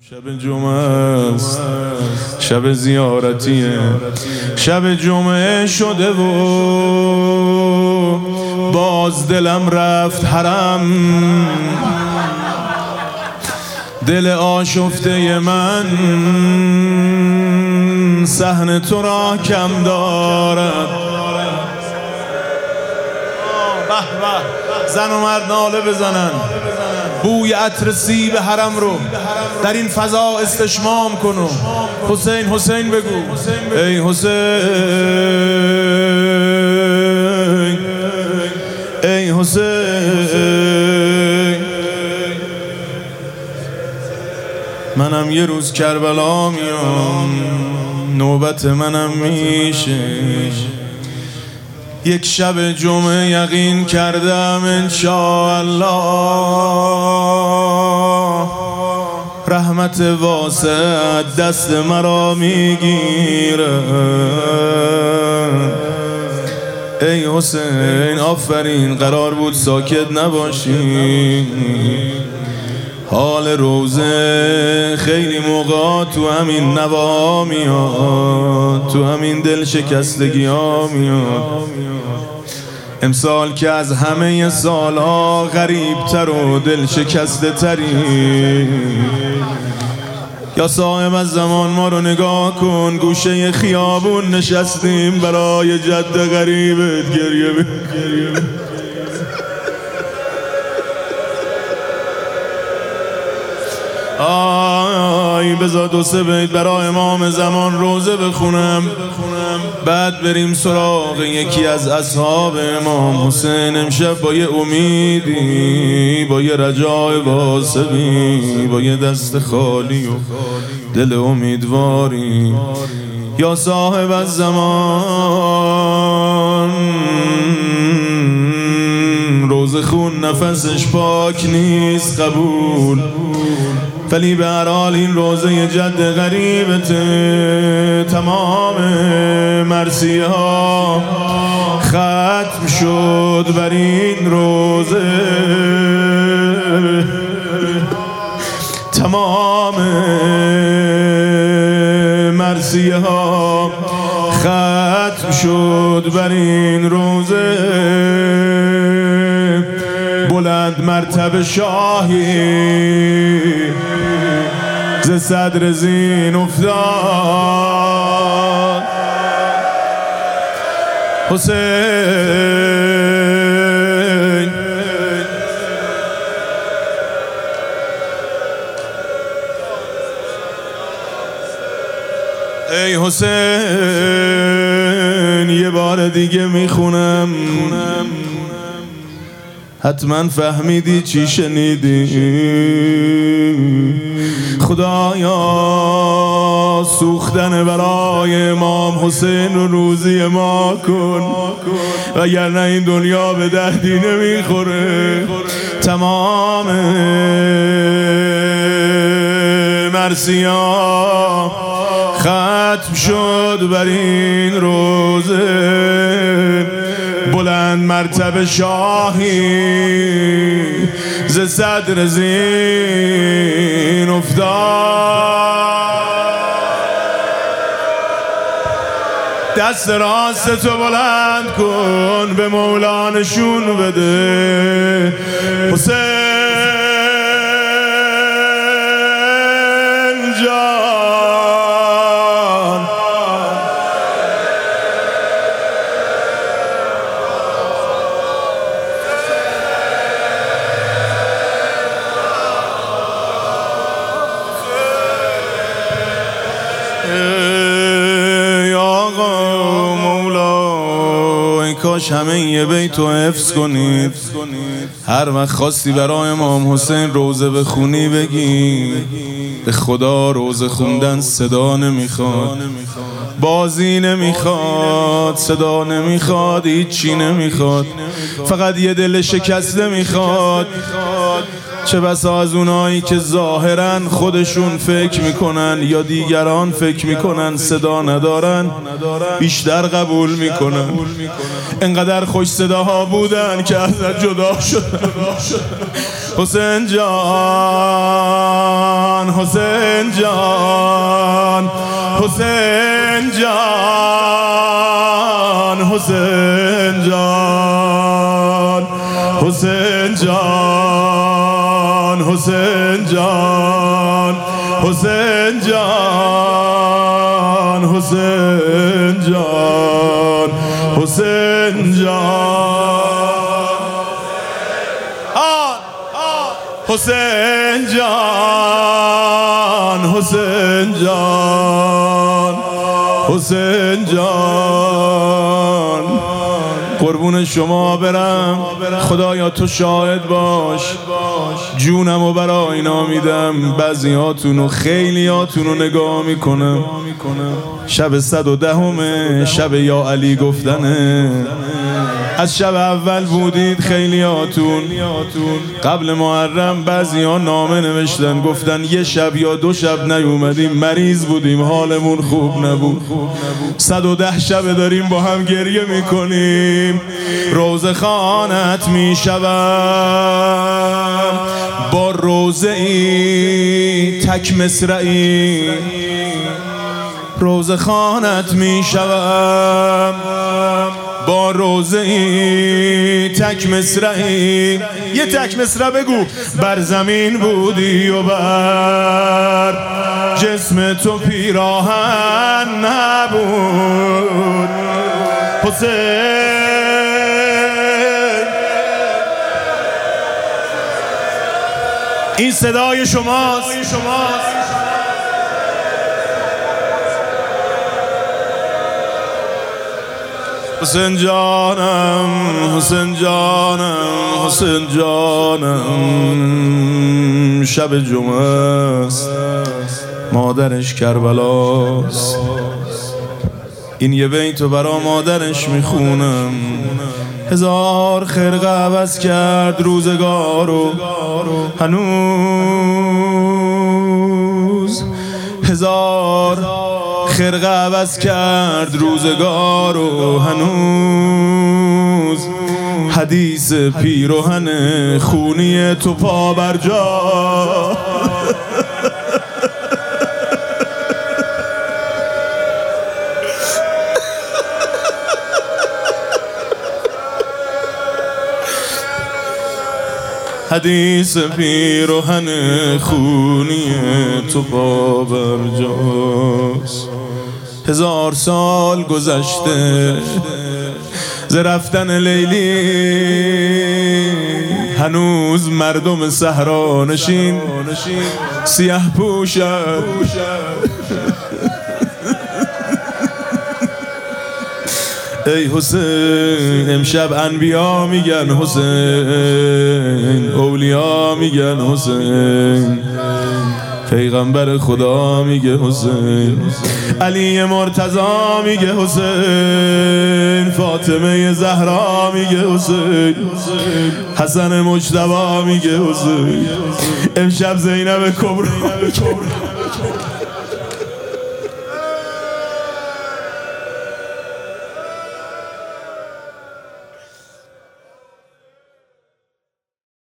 شب جمعه است، شب زیارتیه، شب جمعه شده و باز دلم رفت حرم. دل آشفته من صحن تو را کم دارد. زن و مرد ناله بزنن، بوی عطر سیب حرم رو در این فضا استشمام کنو. حسین حسین بگو، ای حسین ای حسین. منم یه روز کربلا میام، نوبت منم میشه. یک شب جمعه یقین کردم انشاءالله رحمت واسع دست مرا میگیره. ای حسین آفرین، قرار بود ساکت نباشی. حال روزه خیلی موقع تو همین نوا میاد، تو همین دل شکستگی ها میاد. امسال که از همه سالها غریبتر و دل شکسته تری. یا صاحب از زمان ما رو نگاه کن، گوشه خیابون نشستیم برای جد غریبت گریه آی بذار دو سه بیت برای امام زمان روزه بخونم، بعد بریم سراغ یکی از اصحاب امام حسین. امشب با یه امیدی، با یه رجای واسبی، با یه دست خالی و دل امیدواری. یا صاحب از زمان روزه خون نفسش پاک نیست قبول، ولی به هر حال این روزه جد غریبت تمام مرثیه ها ختم شد بر این روزه. تمام مرثیه ها ختم شد بر این روزه. بلند مرتبه شاهی ز صدر زین افتاد. حسین ای حسین، یه بار دیگه میخونم، حتما فهمیدی چی شنیدی. خدایا سوختن برای امام حسین رو روزی ما کن، وگرنه این دنیا به دردی نمیخوره. تمام مرثیه ختم شد بر این روزه. بلند مرتبه شاهی ز صدر زین افتاد. دست راست تو بلند کن، به مولا نشون بده. حسین جان کاش همه یه بیتو حفظ کنید. هر وقت خواستی برای امام حسین روزه بخونی بگی به خدا روزه خوندن صدا نمیخواد، بازی نمیخواد، صدا نمیخواد، هیچی نمیخواد، فقط یه دل شکسته میخواد. چه بسا از اونایی که ظاهرا خودشون فکر میکنن یا دیگران فکر میکنن صدا ندارن بیشتر قبول میکنن. انقدر خوش صداها بودن که ازت جدا شدن. حسین جان، حسین جان، حسین جان، حسین جان، حسین جان، حسین جان، حسین جان، حسین جان، حسین جان، حسین جان، حسین جان، حسین جان. قربون شما برم، خدایا تو شاهد باش، جونمو برای اینا میدم. بعضیاتونو خیلیاتونو نگاه میکنم، شب 110 شب یا علی گفتنه. از شب اول بودید خیلیاتون، قبل محرم بعضی‌ها نامه نوشتن گفتن یه شب یا 2 شب نیومدیم، مریض بودیم، حالمون خوب نبود. 110 شب داریم با هم گریه میکنیم. روزه خانت میشوم با روزه ای تک مصرعی، روزه خانت میشوم با روزه ای تک مصرعی. یه تک مصرع بگو. بر زمین بودی و بر جسم تو پیراهن نبود. حسین این صدای شماست. حسین جانم، حسین جانم، حسین جانم. شب جمعه است، مادرش کربلاست. این یه بیتو برا مادرش میخونم. 1000 خرقه عوض کرد روزگارو، هنوز 1000 خرقه عوض کرد روزگارو، هنوز حدیث پیرهن خونی تو پا بر جا. حدیث پیرهن خونی تو پا بر جاست. 1000 سال گذشته ز رفتن لیلی، هنوز مردم صحرا نشین سیاه پوشن. ای حسین امشب انبیا میگن حسین، اولیا میگن حسین، پیغمبر خدا میگه حسین، علی مرتضی میگه حسین، فاطمه زهرا میگه حسین، حسن مجتبی میگه حسین، امشب زینب کبرا